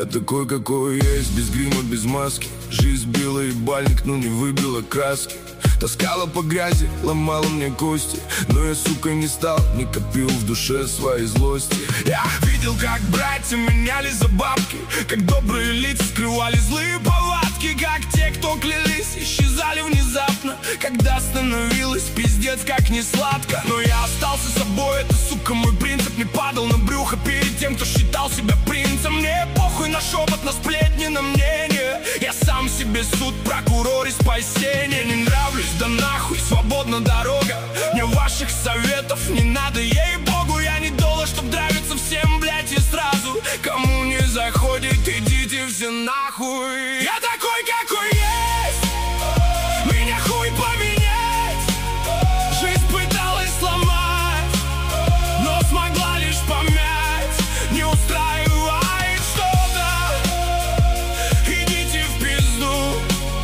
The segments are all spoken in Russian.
Я такой, какой есть, без грима, без маски. Жизнь била и бальник, но не выбила краски. Таскала по грязи, ломала мне кости, но я, сука, не стал, не копил в душе своей злости. Я видел, как братья меняли за бабки, как добрые лица скрывали злые повадки, как те, кто клялись, исчезали внезапно, когда становилось пиздец как не сладко. Но я остался собой, это, сука, мой принцип. Не падал на брюхо перед тем, кто считал себя принцем. Мне похуй на шепот, на сплетни, на мнение. Я сам себе суд, прокурор и спасение. Не нравлюсь, да нахуй, свободна дорога. Мне ваших советов не надо, ей-богу. Я не доллар, чтоб нравиться всем, блять, и сразу. Кому не заходит, идите все нахуй. Я такой, какой есть, меня хуй поменять. Жизнь пыталась сломать, но смогла лишь помять. Не устраивает что-то, идите в пизду.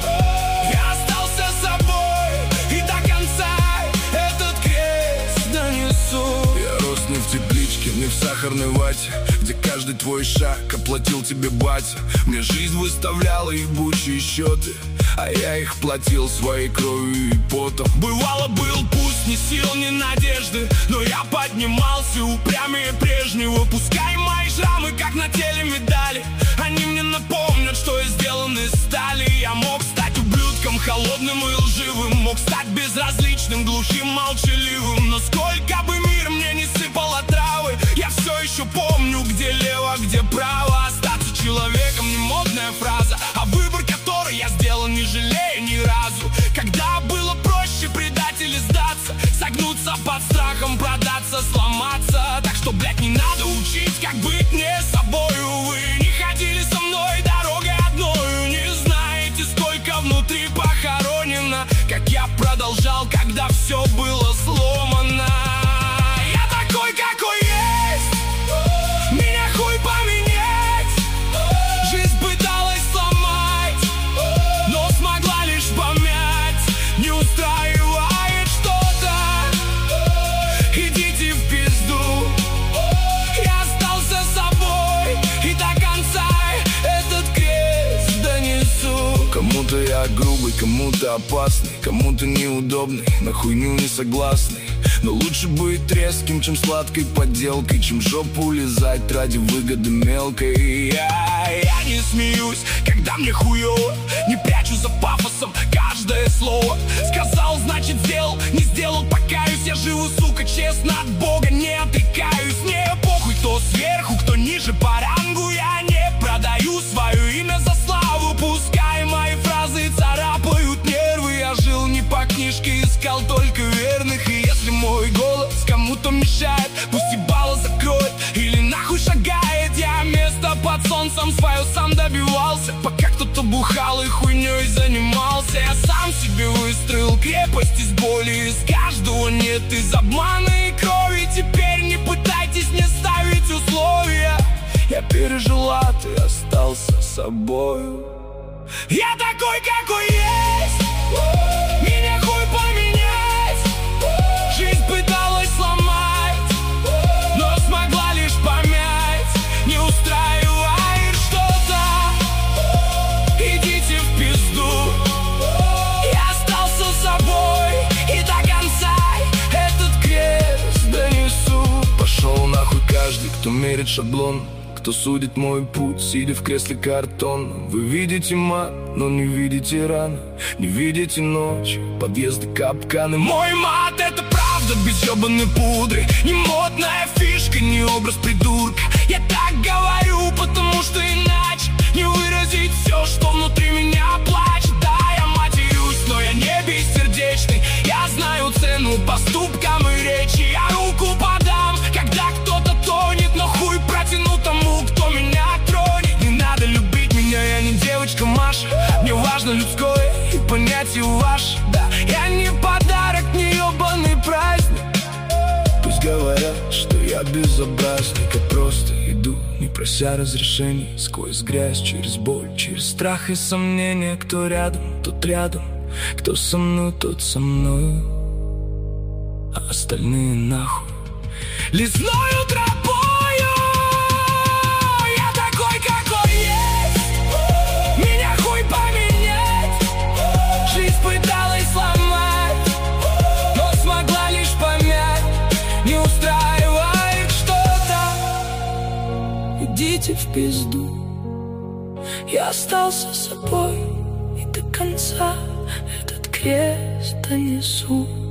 Я остался собой и до конца этот крест донесу. Я рос не в тепличке, не в сахарной вате, где каждый твой шаг оплатил тебе батя. Мне жизнь выставляла ебучие счеты, а я их платил своей кровью и потом. Бывало, был пусть ни сил, ни надежды, но я поднимался упрямее прежнего. Пускай мои шрамы, как на теле медали, они мне напомнят, что я сделан из стали. Я мог стать ублюдком, холодным и лживым, мог стать безразличным, глухим, молчаливым. Но сколько бы мир мне не сыпал отравы, я все еще помню, где лево, где право. Остаться человеком не модная фраза, а выбор, который я сделал, не жалею ни разу. Когда было проще предать или сдаться, согнуться под страхом, продаться, сломаться. Так что, блять, не надо учить, как быть не собою. Вы не ходили со мной дорогой одною, не знаете, сколько внутри похоронено, как я продолжал, когда все было сломано. Я такой, какой есть, меня хуй поменять. Жизнь пыталась сломать, но смогла лишь помять. Не устраивает что-то, идите в пизду. Я остался собой и до конца этот крест донесу. Кому-то я грубый, кому-то опасный, кому-то неудобный, на хуйню не согласный. Но лучше быть резким, чем сладкой подделкой, чем жопу лизать ради выгоды мелкой. Я не смеюсь, когда мне хуёво, не прячу за пафосом каждое слово. Сказал, значит сделал, не сделал, покаюсь. Я живу, сука, честно от Бога, не отрекаюсь. Мне похуй, кто сверху, кто ниже по рангу. Я не продаю свое имя за славу. Пускай мои фразы царапают нервы. Я жил не по книжке, искал только верных. И если мой голос кому-то мешает, пусть ебало закроет или нахуй шагает. Я место под солнцем свое сам добивался, пока кто-то бухал и хуйней занимался. Я сам себе выстроил крепость из боли, из каждого нет, из обмана и крови. Теперь не пытайтесь мне ставить условия. Я пережил ад и остался собою. Я такой, какой есть, меня хуй поменять. Жизнь пыталась сломать, но смогла лишь помять. Не устраивает что-то, идите в пизду. Я остался собой и до конца этот крест донесу. Пошел нахуй каждый, кто мерит шаблон, кто судит мой путь, сидя в кресле картонном. Вы видите мат, но не видите раны, не видите ночь, подъезды, капканы. Мой мат — это правда без ёбаной пудры, не модная фишка, не образ придурка. Я так говорю, потому что иначе не выразить все, что внутри меня плачет. Да, я матерюсь, но я не бессердечный. Я знаю цену поступкам и речи. Я руку подам, когда кто-то тонет, но хуй протяну тому, кто меня тронет. Не надо любить меня, я не девочка Маша. Мне важно людское и понятие ваше. Да, я не подарок, не ёбаный праздник. Пусть говорят, что я безобразник, я просто иду, не прося разрешений, сквозь грязь, через боль, через страх и сомнения. Кто рядом, тот рядом, кто со мной, тот со мной, а остальные нахуй лесною тропою. Я такой, какой есть. идите в пизду. Я остался собой и до конца этот крест донесу.